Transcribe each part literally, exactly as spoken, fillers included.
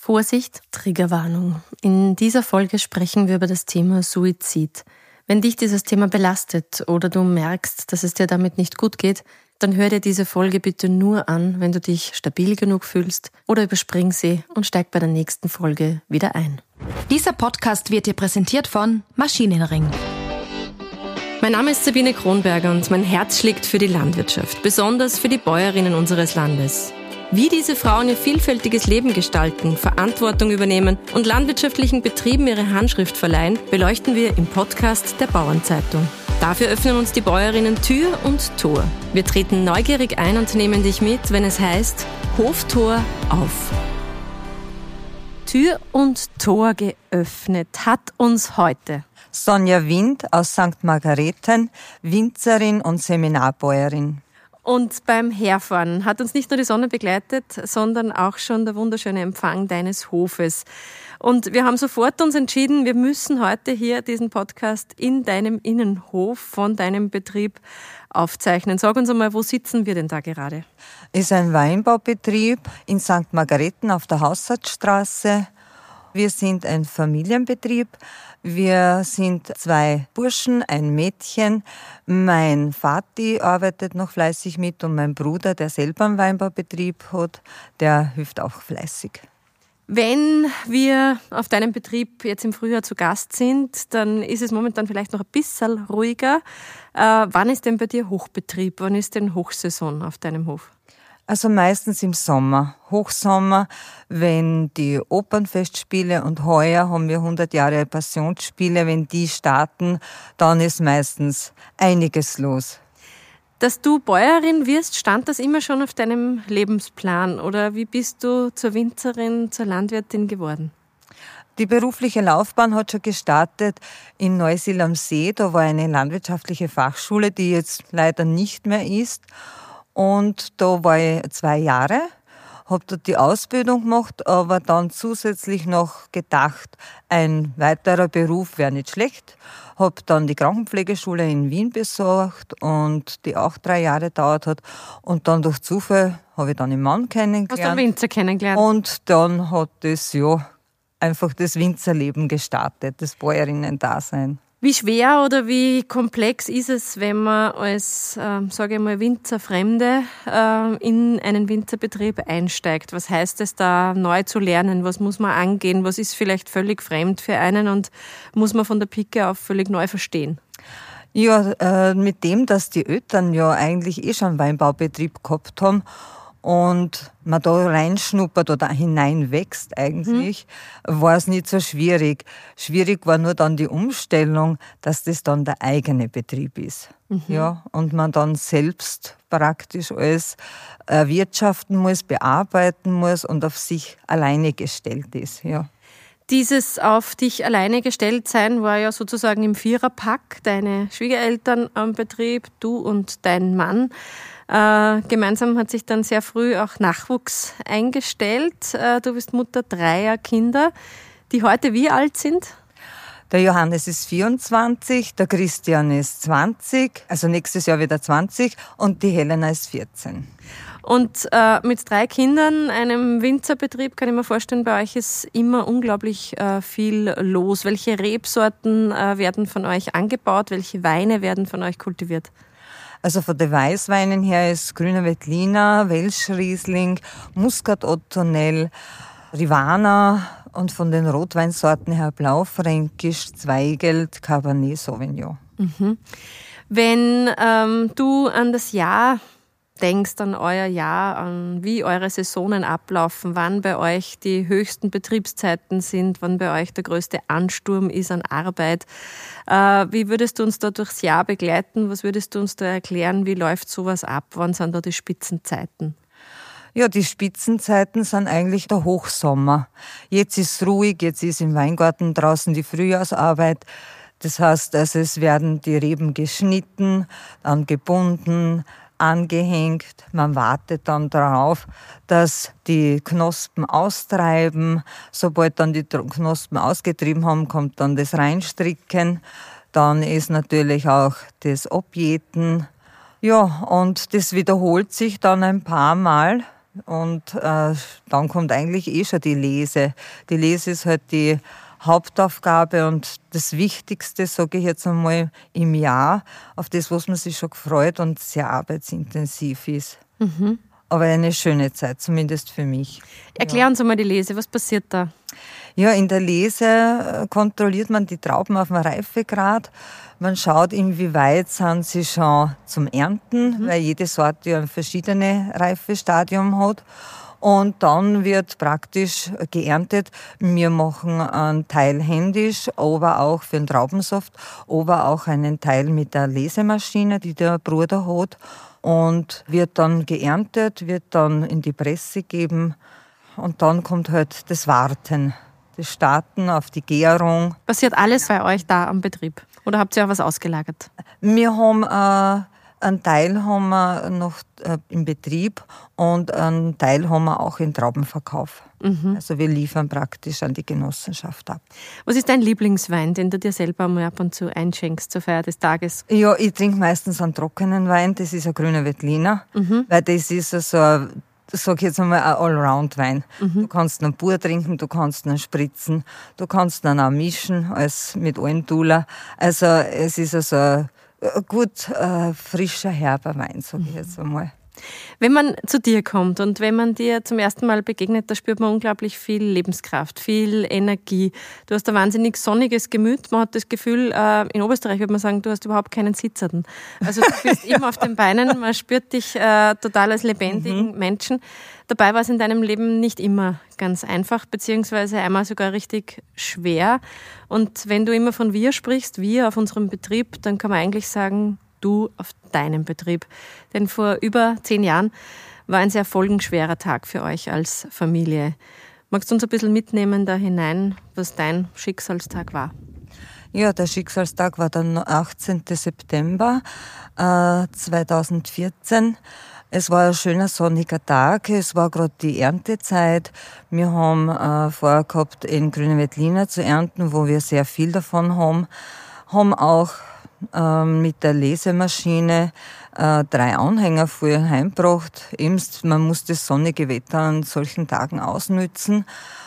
Vorsicht, Triggerwarnung. In dieser Folge sprechen wir über das Thema Suizid. Wenn dich dieses Thema belastet oder du merkst, dass es dir damit nicht gut geht, dann hör dir diese Folge bitte nur an, wenn du dich stabil genug fühlst, oder überspring sie und steig bei der nächsten Folge wieder ein. Dieser Podcast wird dir präsentiert von Maschinenring. Mein Name ist Sabine Kronberger und mein Herz schlägt für die Landwirtschaft, besonders für die Bäuerinnen unseres Landes. Wie diese Frauen ihr vielfältiges Leben gestalten, Verantwortung übernehmen und landwirtschaftlichen Betrieben ihre Handschrift verleihen, beleuchten wir im Podcast der Bauernzeitung. Dafür öffnen uns die Bäuerinnen Tür und Tor. Wir treten neugierig ein und nehmen dich mit, wenn es heißt Hoftor auf. Tür und Tor geöffnet hat uns heute Sonja Wind aus Sankt Margarethen, Winzerin und Seminarbäuerin. Und beim Herfahren hat uns nicht nur die Sonne begleitet, sondern auch schon der wunderschöne Empfang deines Hofes. Und wir haben sofort uns entschieden, wir müssen heute hier diesen Podcast in deinem Innenhof von deinem Betrieb aufzeichnen. Sag uns einmal, wo sitzen wir denn da gerade? Ist ein Weinbaubetrieb in Sankt Margarethen auf der Haussatzstraße. Wir sind ein Familienbetrieb. Wir sind zwei Burschen, ein Mädchen. Mein Vati arbeitet noch fleißig mit und mein Bruder, der selber einen Weinbaubetrieb hat, der hilft auch fleißig. Wenn wir auf deinem Betrieb jetzt im Frühjahr zu Gast sind, dann ist es momentan vielleicht noch ein bisschen ruhiger. Äh, wann ist denn bei dir Hochbetrieb? Wann ist denn Hochsaison auf deinem Hof? Also meistens im Sommer, Hochsommer, wenn die Opernfestspiele, und heuer haben wir hundert Jahre Passionsspiele, wenn die starten, dann ist meistens einiges los. Dass du Bäuerin wirst, stand das immer schon auf deinem Lebensplan, oder wie bist du zur Winzerin, zur Landwirtin geworden? Die berufliche Laufbahn hat schon gestartet in Neusiedl am See. Da war eine landwirtschaftliche Fachschule, die jetzt leider nicht mehr ist. Und da war ich zwei Jahre, habe dort die Ausbildung gemacht, aber dann zusätzlich noch gedacht, ein weiterer Beruf wäre nicht schlecht. Habe dann die Krankenpflegeschule in Wien besucht und die auch drei Jahre gedauert hat. Und dann durch Zufall habe ich dann einen Mann kennengelernt. Hast du einen Winzer kennengelernt? Und dann hat das ja einfach das Winzerleben gestartet, das Bäuerinnen-Dasein. Wie schwer oder wie komplex ist es, wenn man als, äh, sage ich mal, Winzerfremde äh, in einen Winzerbetrieb einsteigt? Was heißt es da, neu zu lernen? Was muss man angehen? Was ist vielleicht völlig fremd für einen und muss man von der Pike auf völlig neu verstehen? Ja, äh, mit dem, dass die Eltern ja eigentlich eh schon einen Weinbaubetrieb gehabt haben und man da reinschnuppert oder hineinwächst eigentlich, mhm. war es nicht so schwierig. Schwierig war nur dann die Umstellung, dass das dann der eigene Betrieb ist. Mhm. Ja, und man dann selbst praktisch alles erwirtschaften muss, bearbeiten muss und auf sich alleine gestellt ist. Ja. Dieses auf dich alleine gestellt sein war ja sozusagen im Viererpack. Deine Schwiegereltern am Betrieb, du und dein Mann. Äh, gemeinsam hat sich dann sehr früh auch Nachwuchs eingestellt. Äh, du bist Mutter dreier Kinder, die heute wie alt sind? Der Johannes ist vierundzwanzig, der Christian ist zwanzig, also nächstes Jahr wieder zwanzig, und die Helena ist vierzehn. Und äh, mit drei Kindern, einem Winzerbetrieb, kann ich mir vorstellen, bei euch ist immer unglaublich äh, viel los. Welche Rebsorten äh, werden von euch angebaut? Welche Weine werden von euch kultiviert? Also von den Weißweinen her ist Grüner Veltliner, Welschriesling, Muscat Ottonel, Rivana, und von den Rotweinsorten her Blaufränkisch, Zweigelt, Cabernet Sauvignon. Mhm. Wenn ähm, du an das Jahr denkst, an euer Jahr, an wie eure Saisonen ablaufen, wann bei euch die höchsten Betriebszeiten sind, wann bei euch der größte Ansturm ist an Arbeit, äh, wie würdest du uns da durchs Jahr begleiten? Was würdest du uns da erklären? Wie läuft sowas ab? Wann sind da die Spitzenzeiten? Ja, die Spitzenzeiten sind eigentlich der Hochsommer. Jetzt ist es ruhig, jetzt ist im Weingarten draußen die Frühjahrsarbeit. Das heißt, also es werden die Reben geschnitten, dann gebunden, angehängt. Man wartet dann darauf, dass die Knospen austreiben. Sobald dann die Knospen ausgetrieben haben, kommt dann das Reinstricken. Dann ist natürlich auch das Abjäten. Ja, und das wiederholt sich dann ein paar Mal. Und äh, dann kommt eigentlich eh schon die Lese. Die Lese ist halt die Hauptaufgabe und das Wichtigste, sage ich jetzt einmal, im Jahr, auf das, was man sich schon gefreut und sehr arbeitsintensiv ist. Mhm. Aber eine schöne Zeit, zumindest für mich. Erklär uns einmal die Lese, was passiert da? Ja, in der Lese kontrolliert man die Trauben auf dem Reifegrad. Man schaut, inwieweit sind sie schon zum Ernten, mhm. weil jede Sorte ja ein verschiedenes Reifestadium hat. Und dann wird praktisch geerntet. Wir machen einen Teil händisch, aber auch für den Traubensaft, aber auch einen Teil mit der Lesemaschine, die der Bruder hat. Und wird dann geerntet, wird dann in die Presse gegeben. Und dann kommt halt das Warten, das Starten auf die Gärung. Passiert alles bei euch da am Betrieb? Oder habt ihr auch was ausgelagert? Wir haben äh, einen Teil haben wir noch äh, im Betrieb und einen Teil haben wir auch im Traubenverkauf. Mhm. Also wir liefern praktisch an die Genossenschaft ab. Was ist dein Lieblingswein, den du dir selber mal ab und zu einschenkst zur Feier des Tages? Ja, ich trinke meistens einen trockenen Wein, das ist ein grüner Veltliner, mhm. weil das ist so ein, sag ich jetzt einmal, ein Allround-Wein. Mhm. Du kannst einen pur trinken, du kannst einen spritzen, du kannst ihn auch mischen, als mit Almdudler. Also es ist also ein gut äh, frischer, herber Wein, sage ich jetzt einmal. Wenn man zu dir kommt und wenn man dir zum ersten Mal begegnet, da spürt man unglaublich viel Lebenskraft, viel Energie. Du hast ein wahnsinnig sonniges Gemüt. Man hat das Gefühl, äh, in Oberösterreich würde man sagen, du hast überhaupt keinen Sitzerten. Also du bist immer auf den Beinen, man spürt dich äh, total als lebendigen mhm. Menschen. Dabei war es in deinem Leben nicht immer ganz einfach, beziehungsweise einmal sogar richtig schwer. Und wenn du immer von wir sprichst, wir auf unserem Betrieb, dann kann man eigentlich sagen, du auf deinem Betrieb. Denn vor über zehn Jahren war ein sehr folgenschwerer Tag für euch als Familie. Magst du uns ein bisschen mitnehmen da hinein, was dein Schicksalstag war? Ja, der Schicksalstag war der achtzehnten September äh, zweitausendvierzehn. Es war ein schöner sonniger Tag, es war gerade die Erntezeit. Wir haben äh, vorher gehabt, in grüne Veltliner zu ernten, wo wir sehr viel davon haben. Haben auch äh, mit der Lesemaschine äh, drei Anhänger früher heimgebracht. Eben, man muss das sonnige Wetter an solchen Tagen ausnützen.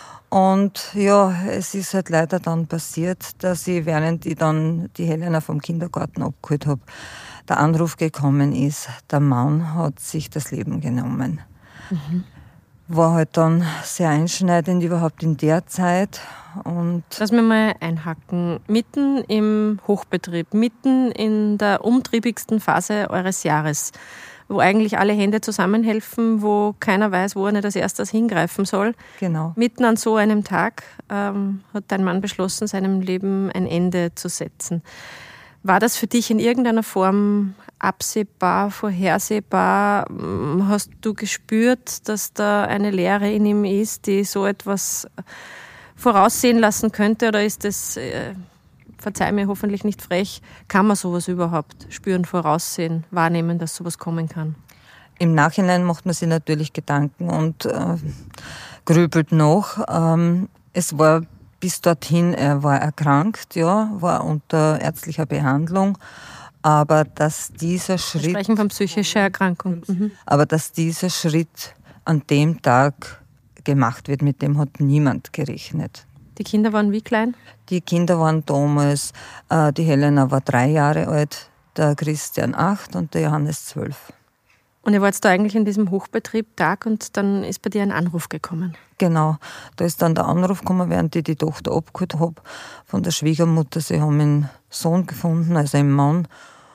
Und ja, es ist halt leider dann passiert, dass ich, während ich dann die Helena vom Kindergarten abgeholt habe, der Anruf gekommen ist, der Mann hat sich das Leben genommen. Mhm. War halt dann sehr einschneidend überhaupt in der Zeit. Und lass mich mal einhaken. Mitten im Hochbetrieb, mitten in der umtriebigsten Phase eures Jahres, wo eigentlich alle Hände zusammenhelfen, wo keiner weiß, wo er nicht als erstes hingreifen soll. Genau. Mitten an so einem Tag ähm, hat dein Mann beschlossen, seinem Leben ein Ende zu setzen. War das für dich in irgendeiner Form absehbar, vorhersehbar? Hast du gespürt, dass da eine Leere in ihm ist, die so etwas voraussehen lassen könnte? Oder ist das, äh, verzeih mir, hoffentlich nicht frech, kann man sowas überhaupt spüren, voraussehen, wahrnehmen, dass sowas kommen kann? Im Nachhinein macht man sich natürlich Gedanken und äh, grübelt noch. Ähm, es war bis dorthin, er war erkrankt, ja, war unter ärztlicher Behandlung, aber dass dieser Schritt... Wir sprechen von psychischer Erkrankung. Mhm. Aber dass dieser Schritt an dem Tag gemacht wird, mit dem hat niemand gerechnet. Die Kinder waren wie klein? Die Kinder waren damals, äh, die Helena war drei Jahre alt, der Christian acht und der Johannes zwölf. Und ihr wart da eigentlich in diesem Hochbetrieb Tag und dann ist bei dir ein Anruf gekommen. Genau, da ist dann der Anruf gekommen, während ich die Tochter abgeholt habe von der Schwiegermutter. Sie haben einen Sohn gefunden, also einen Mann.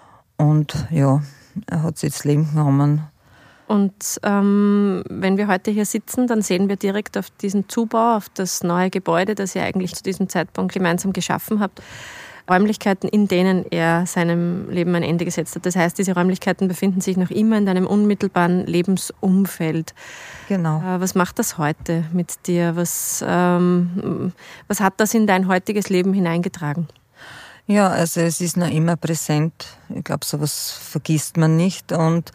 Und ja, er hat sich das Leben genommen. Und ähm, wenn wir heute hier sitzen, dann sehen wir direkt auf diesen Zubau, auf das neue Gebäude, das ihr eigentlich zu diesem Zeitpunkt gemeinsam geschaffen habt, Räumlichkeiten, in denen er seinem Leben ein Ende gesetzt hat. Das heißt, diese Räumlichkeiten befinden sich noch immer in deinem unmittelbaren Lebensumfeld. Genau. Äh, was macht das heute mit dir? Was, ähm, was hat das in dein heutiges Leben hineingetragen? Ja, also es ist noch immer präsent. Ich glaube, sowas vergisst man nicht. Und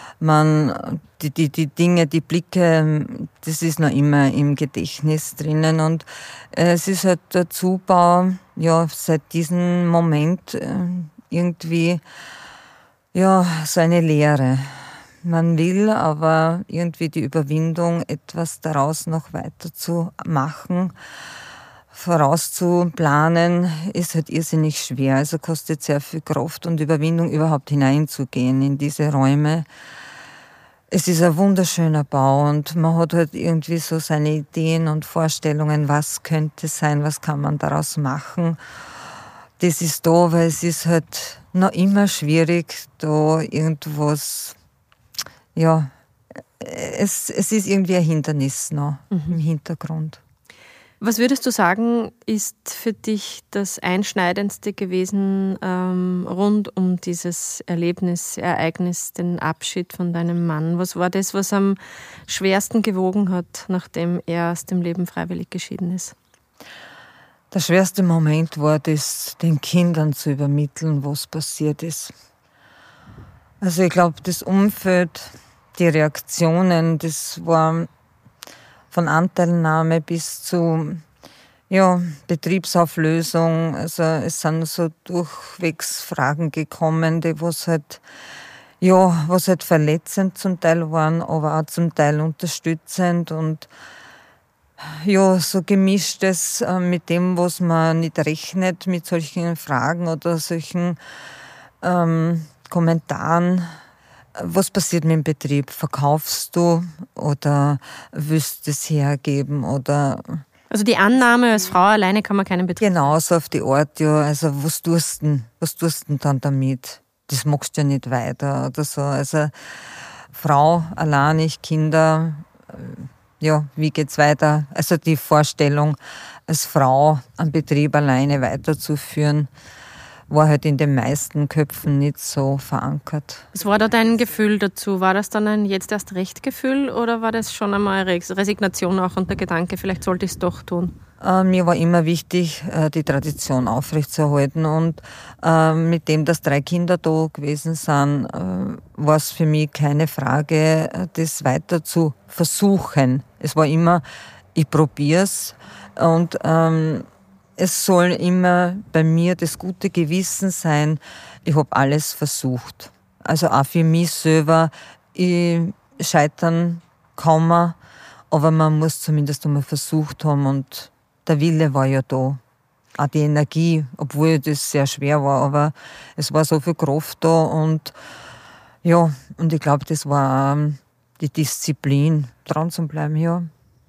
man, die, die, die Dinge, die Blicke, das ist noch immer im Gedächtnis drinnen. Und es ist halt der Zubau, ja, seit diesem Moment irgendwie, ja, so eine Leere. man will, aber irgendwie die Überwindung, etwas daraus noch weiter zu machen, vorauszuplanen, ist halt irrsinnig schwer. Also kostet sehr viel Kraft und Überwindung, überhaupt hineinzugehen in diese Räume. Es ist ein wunderschöner Bau und man hat halt irgendwie so seine Ideen und Vorstellungen, was könnte sein, was kann man daraus machen. Das ist da, weil es ist halt noch immer schwierig, da irgendwas, ja, es, es ist irgendwie ein Hindernis noch mhm. im Hintergrund. Was würdest du sagen, ist für dich das Einschneidendste gewesen ähm, rund um dieses Erlebnis, Ereignis, den Abschied von deinem Mann? Was war das, was am schwersten gewogen hat, nachdem er aus dem Leben freiwillig geschieden ist? Der schwerste Moment war das, den Kindern zu übermitteln, was passiert ist. Also ich glaube, das Umfeld, die Reaktionen, das war von Anteilnahme bis zu ja, Betriebsauflösung. Also es sind so durchwegs Fragen gekommen, die was halt, ja, was halt verletzend zum Teil waren, aber auch zum Teil unterstützend und ja, so gemischtes äh, mit dem, was man nicht rechnet, mit solchen Fragen oder solchen ähm, Kommentaren. Was passiert mit dem Betrieb? Verkaufst du oder willst du es hergeben? Oder also die Annahme, als Frau alleine kann man keinen Betrieb. Genau, so auf die Art, ja. Also was tust du denn, was tust du denn dann damit? Das magst du ja nicht weiter oder so. Also Frau, alleinig, Kinder, ja, wie geht's weiter? Also die Vorstellung, als Frau einen Betrieb alleine weiterzuführen, war halt in den meisten Köpfen nicht so verankert. Was war da dein Gefühl dazu? War das dann ein jetzt erst recht Gefühl oder war das schon einmal Resignation auch und der Gedanke, vielleicht sollte ich es doch tun? Äh, mir war immer wichtig, äh, die Tradition aufrechtzuerhalten und äh, mit dem, dass drei Kinder da gewesen sind, äh, war es für mich keine Frage, das weiter zu versuchen. Es war immer, ich probier's und ähm, es soll immer bei mir das gute Gewissen sein, ich habe alles versucht. Also auch für mich selber, ich scheitern kann man, aber man muss zumindest einmal versucht haben und der Wille war ja da. Auch die Energie, obwohl das sehr schwer war, aber es war so viel Kraft da und ja, und ich glaube, das war auch die Disziplin, dran zu bleiben, ja.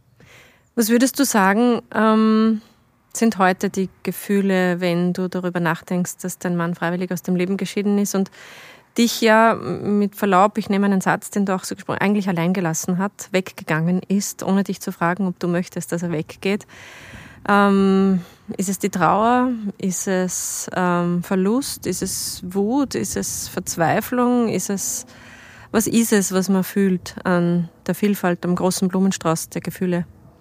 Was würdest du sagen, ähm sind heute die Gefühle, wenn du darüber nachdenkst, dass dein Mann freiwillig aus dem Leben geschieden ist und dich ja mit Verlaub, ich nehme einen Satz, den du auch so gesprochen, eigentlich allein gelassen hat, weggegangen ist, ohne dich zu fragen, ob du möchtest, dass er weggeht. Ähm, ist es die Trauer? Ist es ähm, Verlust? Ist es Wut? Ist es Verzweiflung? Ist es, was ist es, was man fühlt an der Vielfalt, am großen Blumenstrauß der Gefühle?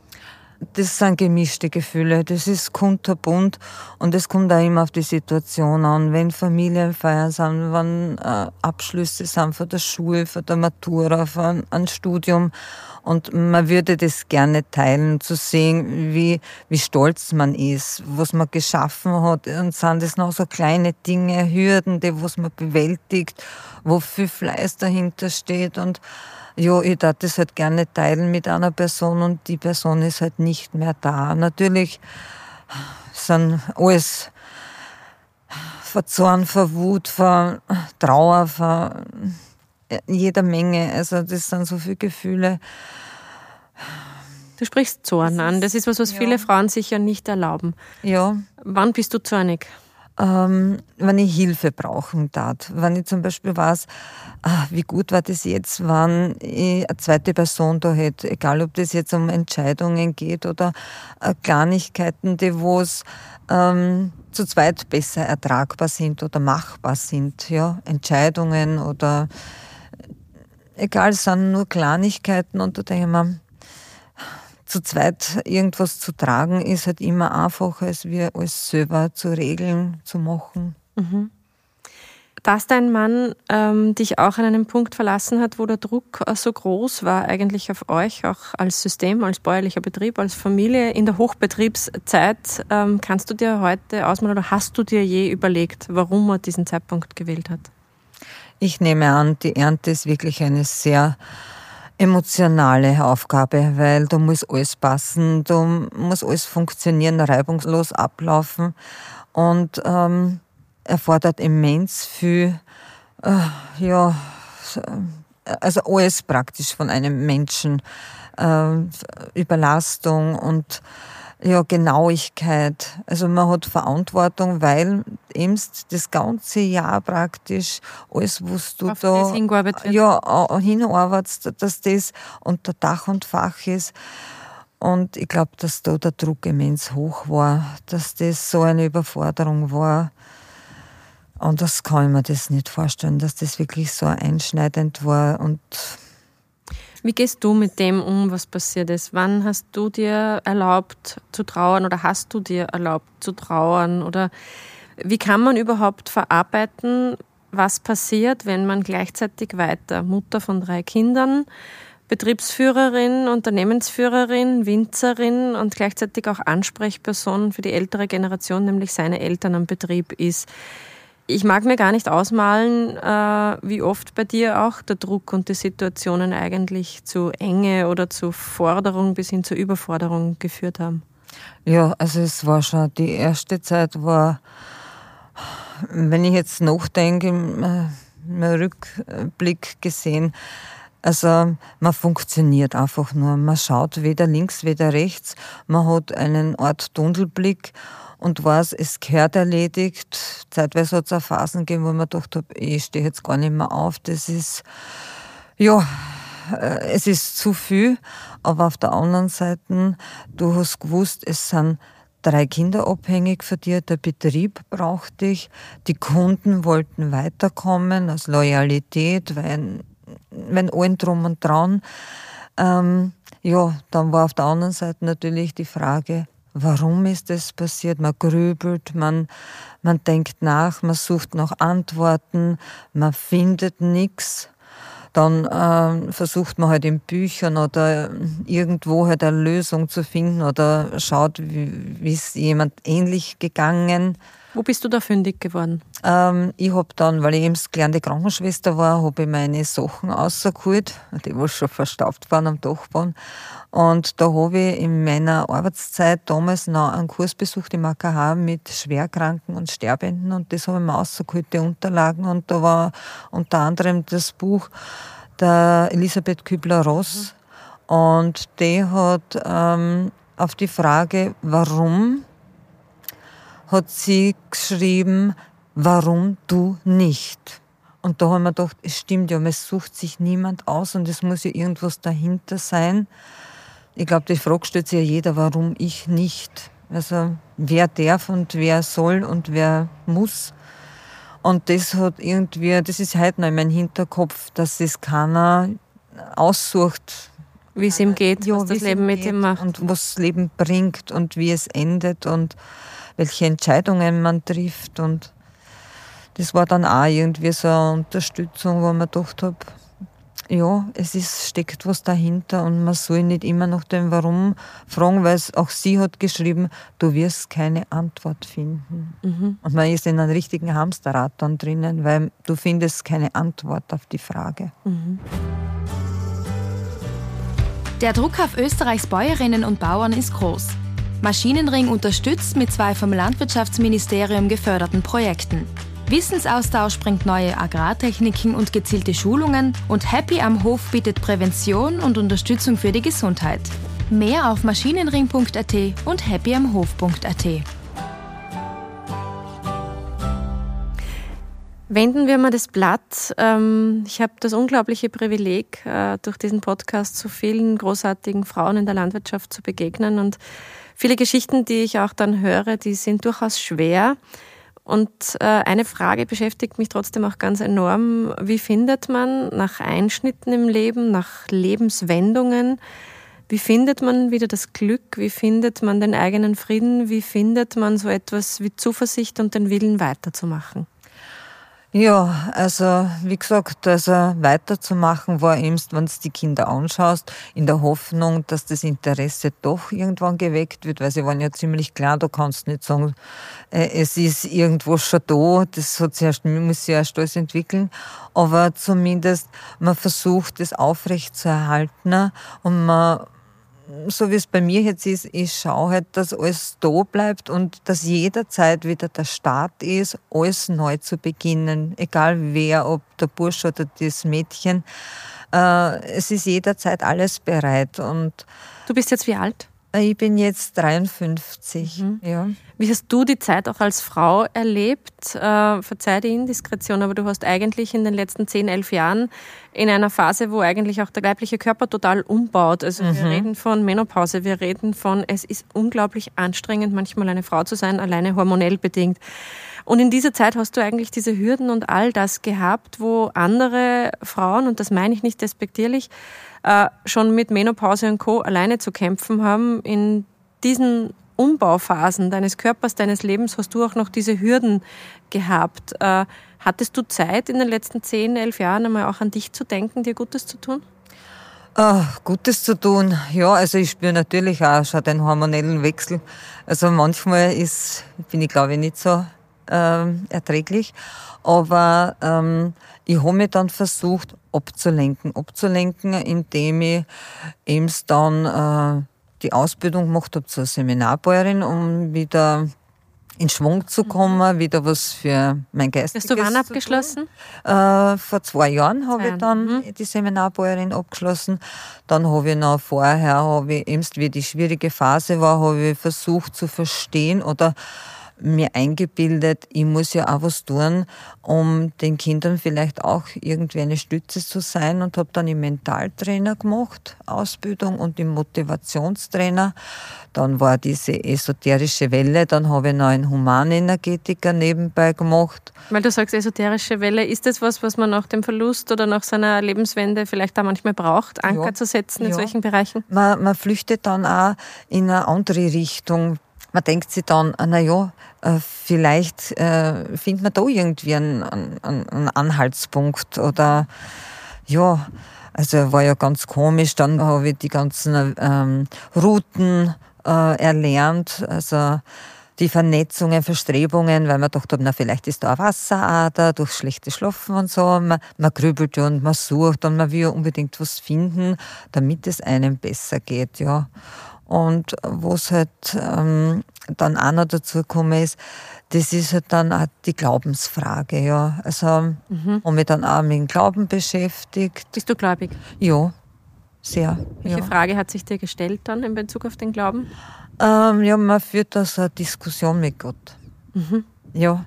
Das sind gemischte Gefühle, das ist kunterbunt und es kommt auch immer auf die Situation an, wenn Familienfeiern sind, wenn äh, Abschlüsse sind von der Schule, von der Matura, von einem Studium und man würde das gerne teilen, zu sehen, wie, wie stolz man ist, was man geschaffen hat und sind das noch so kleine Dinge, Hürden, die was man bewältigt, wo viel Fleiß dahinter steht und ja, ich darf das halt gerne teilen mit einer Person und die Person ist halt nicht mehr da. Natürlich sind alles vor Zorn, vor Wut, vor Trauer, vor jeder Menge. Also das sind so viele Gefühle. Du sprichst Zorn an. Das ist was, was viele ja. Frauen sich ja nicht erlauben. Ja. Wann bist du zornig? Ähm, wenn ich Hilfe brauchen darf. Wenn ich zum Beispiel weiß, ah, wie gut war das jetzt, wenn ich eine zweite Person da hätte, egal ob das jetzt um Entscheidungen geht oder äh, Kleinigkeiten, die wo es ähm, zu zweit besser ertragbar sind oder machbar sind. Ja? Entscheidungen oder egal, es sind nur Kleinigkeiten und da denke ich mir, zu zweit irgendwas zu tragen, ist halt immer einfacher, als wir alles selber zu regeln, zu machen. Mhm. Dass dein Mann ähm, dich auch an einem Punkt verlassen hat, wo der Druck so groß war, eigentlich auf euch, auch als System, als bäuerlicher Betrieb, als Familie in der Hochbetriebszeit, ähm, kannst du dir heute ausmalen oder hast du dir je überlegt, warum er diesen Zeitpunkt gewählt hat? Ich nehme an, die Ernte ist wirklich eine sehr emotionale Aufgabe, weil da muss alles passen, da muss alles funktionieren, reibungslos ablaufen und ähm, erfordert immens viel, äh, ja, also alles praktisch von einem Menschen, äh, Überlastung und ja, Genauigkeit. Also man hat Verantwortung, weil eben das ganze Jahr praktisch alles, was du auf da das hingearbeitet wird. ja, hinarbeitest, dass das unter Dach und Fach ist. Und ich glaube, dass da der Druck immens hoch war, dass das so eine Überforderung war. Und das kann ich mir das nicht vorstellen, dass das wirklich so einschneidend war. Und wie gehst du mit dem um, was passiert ist? Wann hast du dir erlaubt zu trauern oder hast du dir erlaubt zu trauern? Oder wie kann man überhaupt verarbeiten, was passiert, wenn man gleichzeitig weiter Mutter von drei Kindern, Betriebsführerin, Unternehmensführerin, Winzerin und gleichzeitig auch Ansprechperson für die ältere Generation, nämlich seine Eltern am Betrieb ist? Ich mag mir gar nicht ausmalen, äh, wie oft bei dir auch der Druck und die Situationen eigentlich zu Enge oder zu Forderung bis hin zur Überforderung geführt haben. Ja, also es war schon, die erste Zeit war, wenn ich jetzt nachdenke, im, im Rückblick gesehen, also man funktioniert einfach nur. Man schaut weder links, weder rechts. Man hat einen Art Tunnelblick und weiß, es gehört erledigt. Zeitweise hat es auch Phasen gegeben, wo man gedacht habe, ich stehe jetzt gar nicht mehr auf. Das ist, ja, es ist zu viel. Aber auf der anderen Seite, du hast gewusst, es sind drei Kinder abhängig von dir, der Betrieb braucht dich, die Kunden wollten weiterkommen aus Loyalität, weil wenn allen drum und dran. Ähm, ja, dann war auf der anderen Seite natürlich die Frage, warum ist das passiert? Man grübelt, man, man denkt nach, man sucht nach Antworten, man findet nichts. Dann äh, versucht man halt in Büchern oder irgendwo halt eine Lösung zu finden oder schaut, wie es jemand ähnlich gegangen. Wo bist du da fündig geworden? Ähm, ich habe dann, weil ich eben gelernte Krankenschwester war, habe ich meine Sachen rausgeholt, die was schon verstaubt waren am Dachboden. Und da habe ich in meiner Arbeitszeit damals noch einen Kurs besucht im A K H mit Schwerkranken und Sterbenden und das habe ich mir rausgeholt, die Unterlagen. Und da war unter anderem das Buch der Elisabeth Kübler-Ross. Mhm. Und die hat ähm, auf die Frage, warum, hat sie geschrieben, warum du nicht? Und da haben wir gedacht, es stimmt ja, es sucht sich niemand aus und es muss ja irgendwas dahinter sein. Ich glaube, die Frage stellt sich ja jeder, warum ich nicht? Also wer darf und wer soll und wer muss? Und das hat irgendwie, das ist heute noch in meinem Hinterkopf, dass es keiner aussucht. Wie es ihm geht, ja, was das Leben mit ihm macht. Und was das Leben bringt und wie es endet und welche Entscheidungen man trifft. Und das war dann auch irgendwie so eine Unterstützung, wo man gedacht habe, ja, es ist, steckt was dahinter und man soll nicht immer nach dem Warum fragen, weil auch sie hat geschrieben, du wirst keine Antwort finden. Mhm. Und man ist in einem richtigen Hamsterrad dann drinnen, weil du findest keine Antwort auf die Frage. Mhm. Der Druck auf Österreichs Bäuerinnen und Bauern ist groß. Maschinenring unterstützt mit zwei vom Landwirtschaftsministerium geförderten Projekten. Wissensaustausch bringt neue Agrartechniken und gezielte Schulungen und Happy am Hof bietet Prävention und Unterstützung für die Gesundheit. Mehr auf maschinenring punkt a t und happy am hof punkt a t. Wenden wir mal das Blatt. Ich habe das unglaubliche Privileg, durch diesen Podcast so vielen großartigen Frauen in der Landwirtschaft zu begegnen. Und viele Geschichten, die ich auch dann höre, die sind durchaus schwer. Und eine Frage beschäftigt mich trotzdem auch ganz enorm. Wie findet man nach Einschnitten im Leben, nach Lebenswendungen, wie findet man wieder das Glück? Wie findet man den eigenen Frieden? Wie findet man so etwas wie Zuversicht und den Willen weiterzumachen? Ja, also wie gesagt, also weiterzumachen war eben, wenn du die Kinder anschaust, in der Hoffnung, dass das Interesse doch irgendwann geweckt wird, weil sie waren ja ziemlich klar, da kannst du nicht sagen, äh, es ist irgendwo schon da, das hat sich erst, muss sich erst alles entwickeln, aber zumindest man versucht, das aufrecht zu erhalten und man, so wie es bei mir jetzt ist, ich schaue halt, dass alles da bleibt und dass jederzeit wieder der Start ist, alles neu zu beginnen. Egal wer, ob der Bursch oder das Mädchen. Äh, es ist jederzeit alles bereit. Und du bist jetzt wie alt? Ich bin jetzt dreiundfünfzig. Mhm. Ja. Wie hast du die Zeit auch als Frau erlebt? Äh, verzeih die Indiskretion, aber du hast eigentlich in den letzten zehn, elf Jahren in einer Phase, wo eigentlich auch der weibliche Körper total umbaut. Also mhm. wir reden von Menopause, wir reden von, es ist unglaublich anstrengend, manchmal eine Frau zu sein, alleine hormonell bedingt. Und in dieser Zeit hast du eigentlich diese Hürden und all das gehabt, wo andere Frauen, und das meine ich nicht despektierlich, äh, schon mit Menopause und Co. alleine zu kämpfen haben. In diesen Umbauphasen deines Körpers, deines Lebens hast du auch noch diese Hürden gehabt. Äh, hattest du Zeit in den letzten zehn, elf Jahren einmal auch an dich zu denken, dir Gutes zu tun? Oh, Gutes zu tun, ja, also ich spüre natürlich auch schon den hormonellen Wechsel. Also manchmal ist, bin ich glaube ich nicht so ähm, erträglich, aber ähm, ich habe mich dann versucht abzulenken, abzulenken, indem ich eben dann äh, die Ausbildung gemacht habe zur Seminarbäuerin, um wieder in Schwung zu kommen, mhm. wieder was für mein Geistiges. Hast du wann abgeschlossen? Äh, vor zwei Jahren habe ich dann mhm. die Seminarbäuerin abgeschlossen. Dann habe ich noch vorher, habe ich eben, wie die schwierige Phase war, habe ich versucht zu verstehen oder mir eingebildet, ich muss ja auch was tun, um den Kindern vielleicht auch irgendwie eine Stütze zu sein, und habe dann im Mentaltrainer gemacht, Ausbildung, und im Motivationstrainer. Dann war diese esoterische Welle, dann habe ich noch einen Humanenergetiker nebenbei gemacht. Weil du sagst, esoterische Welle, ist das was, was man nach dem Verlust oder nach seiner Lebenswende vielleicht auch manchmal braucht, Anker ja. zu setzen in ja. solchen Bereichen? Man, man flüchtet dann auch in eine andere Richtung. Man denkt sich dann, na ja, vielleicht äh, findet man da irgendwie einen, einen, einen Anhaltspunkt oder ja, also war ja ganz komisch. Dann habe ich die ganzen ähm, Routen äh, erlernt, also die Vernetzungen, Verstrebungen, weil man dachte, na vielleicht ist da eine Wasserader durch schlechtes Schlafen und so. Man, man grübelt und man sucht und man will ja unbedingt was finden, damit es einem besser geht, ja. Und was halt ähm, dann auch noch dazu gekommen ist, das ist halt dann auch die Glaubensfrage, ja. Also mhm. habe mich dann auch mit dem Glauben beschäftigt. Bist du gläubig? Ja, sehr. Welche ja. Frage hat sich dir gestellt dann in Bezug auf den Glauben? Ähm, ja, man führt da so eine Diskussion mit Gott. Mhm. Ja.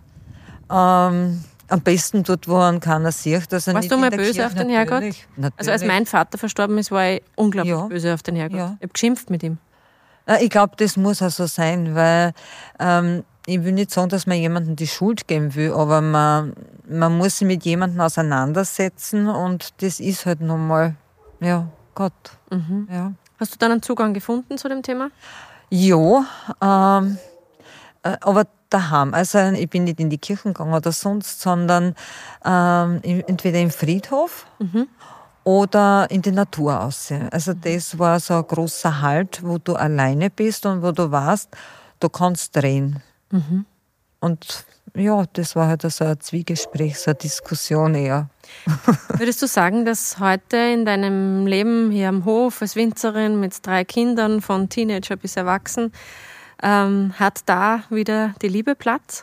Ähm, am besten dort, wo man keiner sieht. Also warst nicht du mal in der böse Kirche. auf den Natürlich. Herrgott? Natürlich. Also als mein Vater verstorben ist, war ich unglaublich ja. böse auf den Herrgott. Ja. Ich habe geschimpft mit ihm. Ich glaube, das muss auch so sein, weil ähm, ich will nicht sagen, dass man jemandem die Schuld geben will, aber man, man muss sich mit jemandem auseinandersetzen, und das ist halt nun mal, ja, Gott. Mhm. Ja. Hast du dann einen Zugang gefunden zu dem Thema? Ja, ähm, äh, aber daheim. Also ich bin nicht in die Kirchen gegangen oder sonst, sondern ähm, entweder im Friedhof mhm. oder in die Natur aus. Also das war so ein großer Halt, wo du alleine bist und wo du weißt, du kannst drehen. Mhm. Und ja, das war halt so ein Zwiegespräch, so eine Diskussion eher. Würdest du sagen, dass heute in deinem Leben hier am Hof als Winzerin mit drei Kindern, von Teenager bis Erwachsen, ähm, hat da wieder die Liebe Platz?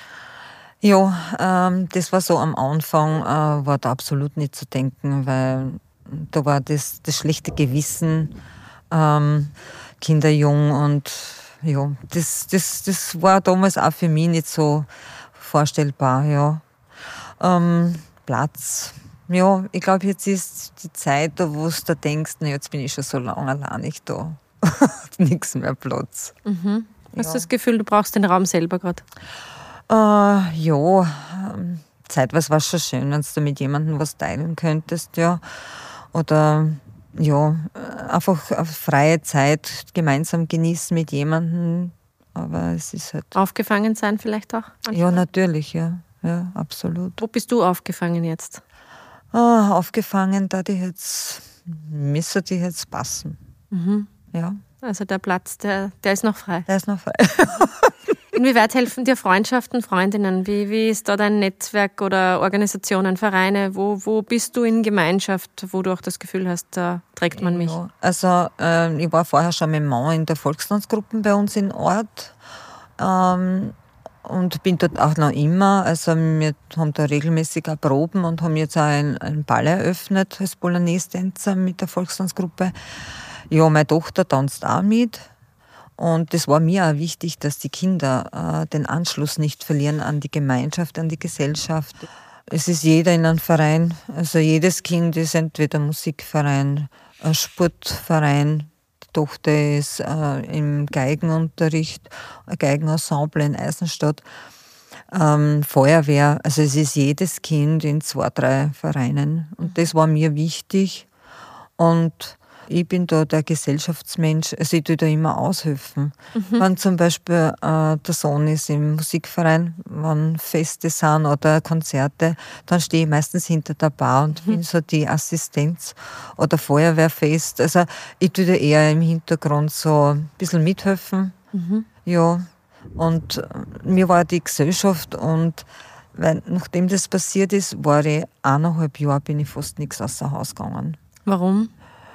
Ja, ähm, das war so am Anfang, äh, war da absolut nicht zu denken, weil da war das, das schlechte Gewissen, ähm, Kinder jung, und ja, das, das, das war damals auch für mich nicht so vorstellbar, ja. Ähm, Platz, ja, ich glaube, jetzt ist die Zeit, da wo du da denkst, na, jetzt bin ich schon so lange allein da. Nichts mehr Platz. Mhm. Hast ja. du das Gefühl, du brauchst den Raum selber gerade? Äh, ja, zeitweise war es schon schön, wenn du mit jemandem was teilen könntest, ja. Oder ja, einfach auf freie Zeit gemeinsam genießen mit jemandem. Aber es ist halt. Aufgefangen sein vielleicht auch? Manchmal? Ja, natürlich, ja. ja, absolut. Wo bist du aufgefangen jetzt? Ah, aufgefangen, da die jetzt, müssen die jetzt passen. Mhm. Ja. Also der Platz, der, der ist noch frei. Der ist noch frei. Inwieweit helfen dir Freundschaften, Freundinnen? Wie, wie ist da dein Netzwerk oder Organisationen, Vereine? Wo, wo bist du in Gemeinschaft, wo du auch das Gefühl hast, da trägt man mich? Ja, also äh, ich war vorher schon mit dem Mann in der Volkstanzgruppe bei uns im Ort ähm, und bin dort auch noch immer. Also wir haben da regelmäßig auch Proben und haben jetzt auch einen, einen Ball eröffnet als Polonaise-Tänzer mit der Volkstanzgruppe. Ja, meine Tochter tanzt auch mit. Und das war mir auch wichtig, dass die Kinder äh, den Anschluss nicht verlieren an die Gemeinschaft, an die Gesellschaft. Es ist jeder in einem Verein, also jedes Kind ist entweder Musikverein, ein Sportverein. Die Tochter ist äh, im Geigenunterricht, ein Geigenensemble in Eisenstadt, ähm, Feuerwehr. Also es ist jedes Kind in zwei, drei Vereinen. Und das war mir wichtig. Und ich bin da der Gesellschaftsmensch, also ich tue da immer aushelfen. Mhm. Wenn zum Beispiel äh, der Sohn ist im Musikverein, wenn Feste sind oder Konzerte, dann stehe ich meistens hinter der Bar und mhm. bin so die Assistenz oder Feuerwehrfest. Also ich tue da eher im Hintergrund so ein bisschen mithelfen. Mhm. Ja, und mir war die Gesellschaft und weil, nachdem das passiert ist, war ich eineinhalb Jahre, bin ich fast nichts außer Haus gegangen. Warum?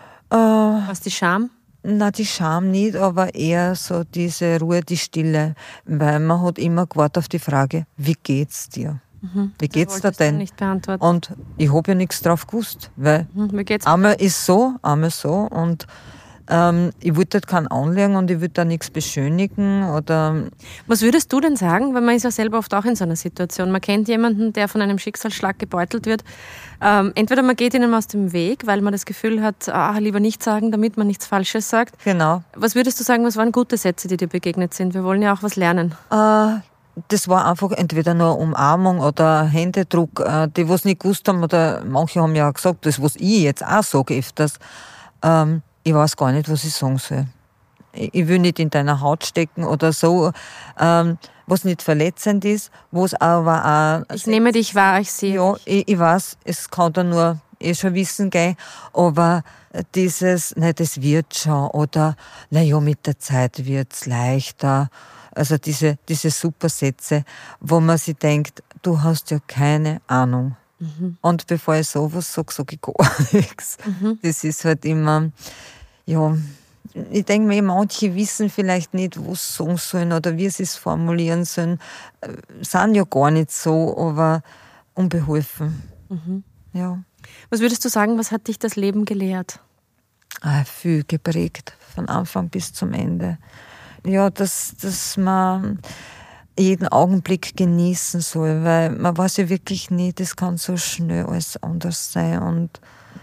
Was, die Scham? Nein, die Scham nicht, aber eher so diese Ruhe, die Stille. Weil man hat immer gewartet auf die Frage, wie geht's dir? Mhm. Wie geht's dir denn? Nicht beantworten. Und ich habe ja nichts drauf gewusst, weil mhm. wie geht's? Einmal ist so, einmal so und ähm, ich wollte halt keinen anlegen und ich wollte da nichts beschönigen oder. Was würdest du denn sagen, weil man ist ja selber oft auch in so einer Situation, man kennt jemanden, der von einem Schicksalsschlag gebeutelt wird, ähm, entweder man geht ihnen aus dem Weg, weil man das Gefühl hat, ah, lieber nichts sagen, damit man nichts Falsches sagt. Genau. Was würdest du sagen, was waren gute Sätze, die dir begegnet sind? Wir wollen ja auch was lernen. Äh, das war einfach entweder nur Umarmung oder Händedruck, äh, die was nicht gewusst haben, oder manche haben ja auch gesagt, das was ich jetzt auch sage öfters, ähm, ich weiß gar nicht, was ich sagen soll. Ich will nicht in deiner Haut stecken oder so, ähm, was nicht verletzend ist, was aber auch... Ich nehme dich wahr, ich sehe Ja, dich. ich, ich weiß, es kann da nur eh schon wissen gehen, aber dieses, nein, das wird schon, oder, naja, mit der Zeit wird's leichter. Also diese, diese Supersätze, wo man sich denkt, du hast ja keine Ahnung. Mhm. Und bevor ich sowas sage, sage ich gar nichts. Mhm. Das ist halt immer, ja, ich denke mir, manche wissen vielleicht nicht, was sie sagen sollen oder wie sie es formulieren sollen. Sind ja gar nicht so, aber unbeholfen. Mhm. Ja. Was würdest du sagen, was hat dich das Leben gelehrt? Ah, viel geprägt, von Anfang bis zum Ende. Ja, dass, dass man jeden Augenblick genießen soll, weil man weiß ja wirklich nicht, es kann so schnell alles anders sein. Und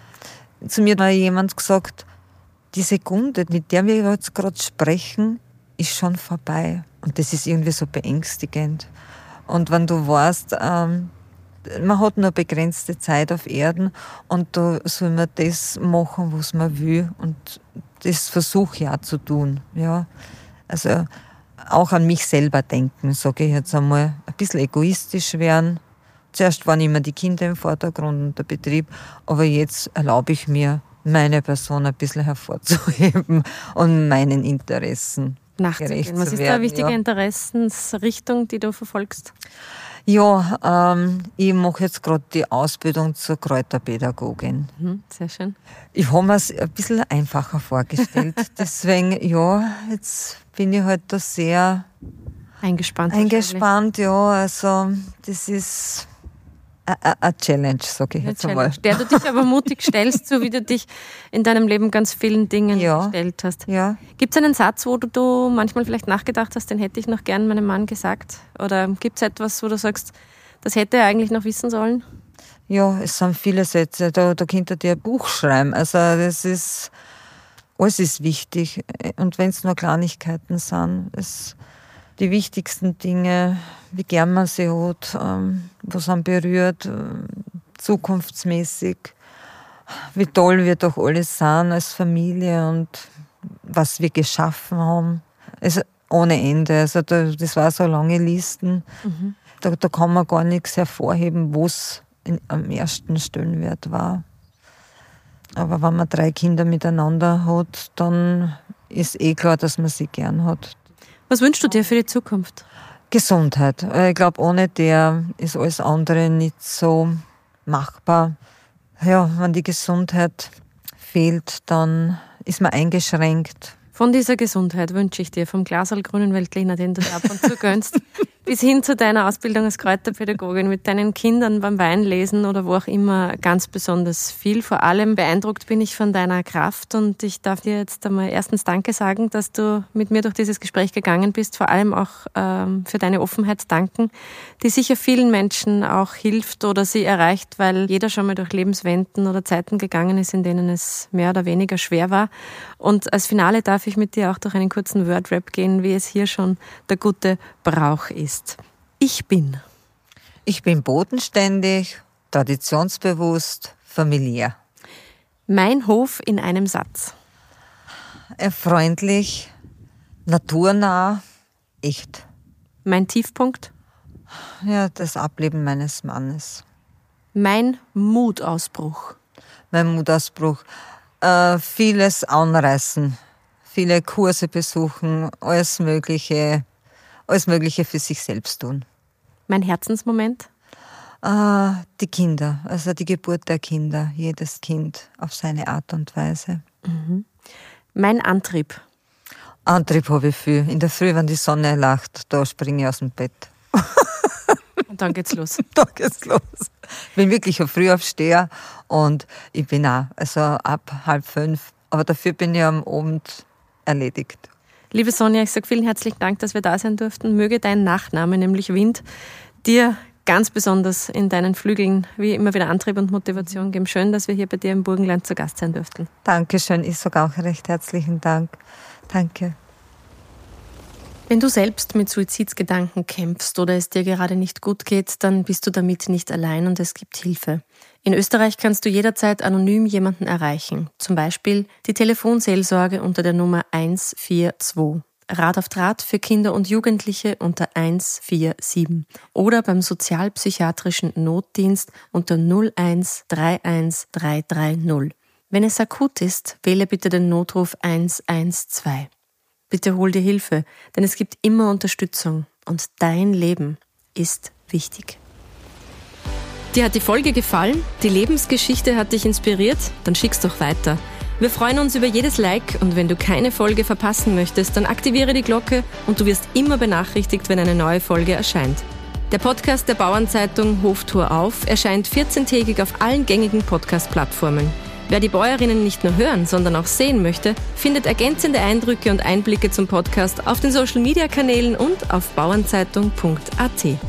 zu mir hat jemand gesagt, die Sekunde, mit der wir jetzt gerade sprechen, ist schon vorbei. Und das ist irgendwie so beängstigend. Und wenn du weißt, ähm, man hat nur begrenzte Zeit auf Erden und da soll man das machen, was man will. Und das versuche ich auch zu tun. Ja. Also auch an mich selber denken, sage ich jetzt einmal. Ein bisschen egoistisch werden. Zuerst waren immer die Kinder im Vordergrund und der Betrieb, aber jetzt erlaube ich mir, meine Person ein bisschen hervorzuheben und meinen Interessen gerecht zu werden. Was ist da eine wichtige ja. Interessensrichtung, die du verfolgst? Ja, ähm, ich mache jetzt gerade die Ausbildung zur Kräuterpädagogin. Mhm, sehr schön. Ich habe mir es ein bisschen einfacher vorgestellt. Deswegen, ja, jetzt bin ich halt da sehr eingespannt. Eingespannt, ja. Also, das ist eine Challenge, sage ich jetzt einmal. Der du dich aber mutig stellst, so wie du dich in deinem Leben ganz vielen Dingen ja. gestellt hast. Ja. Gibt es einen Satz, wo du, du manchmal vielleicht nachgedacht hast, den hätte ich noch gern meinem Mann gesagt? Oder gibt es etwas, wo du sagst, das hätte er eigentlich noch wissen sollen? Ja, es sind viele Sätze. Da, da könnte dir ein Buch schreiben. Also das ist, alles ist wichtig. Und wenn es nur Kleinigkeiten sind, es die wichtigsten Dinge, wie gern man sie hat, ähm, was einen berührt, äh, zukunftsmäßig, wie toll wir doch alle sind als Familie und was wir geschaffen haben. Also ohne Ende. Also da, das war so lange Listen. Mhm. da, da kann man gar nichts hervorheben, wo es am ersten Stellenwert war. Aber wenn man drei Kinder miteinander hat, dann ist eh klar, dass man sie gern hat. Was wünschst du dir für die Zukunft? Gesundheit. Ich glaube, ohne der ist alles andere nicht so machbar. Ja, wenn die Gesundheit fehlt, dann ist man eingeschränkt. Von dieser Gesundheit wünsche ich dir, vom Glaserl Grünen Veltliner, den du dir ab und zu gönnst, bis hin zu deiner Ausbildung als Kräuterpädagogin, mit deinen Kindern beim Weinlesen oder wo auch immer, ganz besonders viel. Vor allem beeindruckt bin ich von deiner Kraft und ich darf dir jetzt einmal erstens Danke sagen, dass du mit mir durch dieses Gespräch gegangen bist, vor allem auch ähm, für deine Offenheit danken, die sicher vielen Menschen auch hilft oder sie erreicht, weil jeder schon mal durch Lebenswenden oder Zeiten gegangen ist, in denen es mehr oder weniger schwer war. Und als Finale darf ich mit dir auch durch einen kurzen Wordrap gehen, wie es hier schon der gute Brauch ist. Ich bin. Ich bin bodenständig, traditionsbewusst, familiär. Mein Hof in einem Satz. Freundlich, naturnah, echt. Mein Tiefpunkt. Ja, das Ableben meines Mannes. Mein Mutausbruch. Mein Mutausbruch. Äh, vieles anreißen, viele Kurse besuchen, alles Mögliche, alles Mögliche für sich selbst tun. Mein Herzensmoment? Äh, die Kinder, also die Geburt der Kinder, jedes Kind auf seine Art und Weise. Mhm. Mein Antrieb? Antrieb habe ich viel. In der Früh, wenn die Sonne lacht, da springe ich aus dem Bett. Und dann geht's los. Da geht's los. Ich bin wirklich ein Frühaufsteher und ich bin auch, also ab halb fünf, aber dafür bin ich am Abend erledigt. Liebe Sonja, ich sage vielen herzlichen Dank, dass wir da sein durften. Möge dein Nachname, nämlich Wind, dir ganz besonders in deinen Flügeln wie immer wieder Antrieb und Motivation geben. Schön, dass wir hier bei dir im Burgenland zu Gast sein durften. Dankeschön, ich sage auch recht herzlichen Dank. Danke. Wenn du selbst mit Suizidsgedanken kämpfst oder es dir gerade nicht gut geht, dann bist du damit nicht allein und es gibt Hilfe. In Österreich kannst du jederzeit anonym jemanden erreichen. Zum Beispiel die Telefonseelsorge unter der Nummer eins vier zwei. Rat auf Draht für Kinder und Jugendliche unter eins vier sieben. Oder beim sozialpsychiatrischen Notdienst unter null eins drei eins drei drei null. Wenn es akut ist, wähle bitte den Notruf eins eins zwei. Bitte hol dir Hilfe, denn es gibt immer Unterstützung und dein Leben ist wichtig. Dir hat die Folge gefallen? Die Lebensgeschichte hat dich inspiriert? Dann schick's doch weiter. Wir freuen uns über jedes Like und wenn du keine Folge verpassen möchtest, dann aktiviere die Glocke und du wirst immer benachrichtigt, wenn eine neue Folge erscheint. Der Podcast der Bauernzeitung Hoftour auf erscheint vierzehntägig auf allen gängigen Podcast-Plattformen. Wer die Bäuerinnen nicht nur hören, sondern auch sehen möchte, findet ergänzende Eindrücke und Einblicke zum Podcast auf den Social-Media-Kanälen und auf bauernzeitung punkt a t.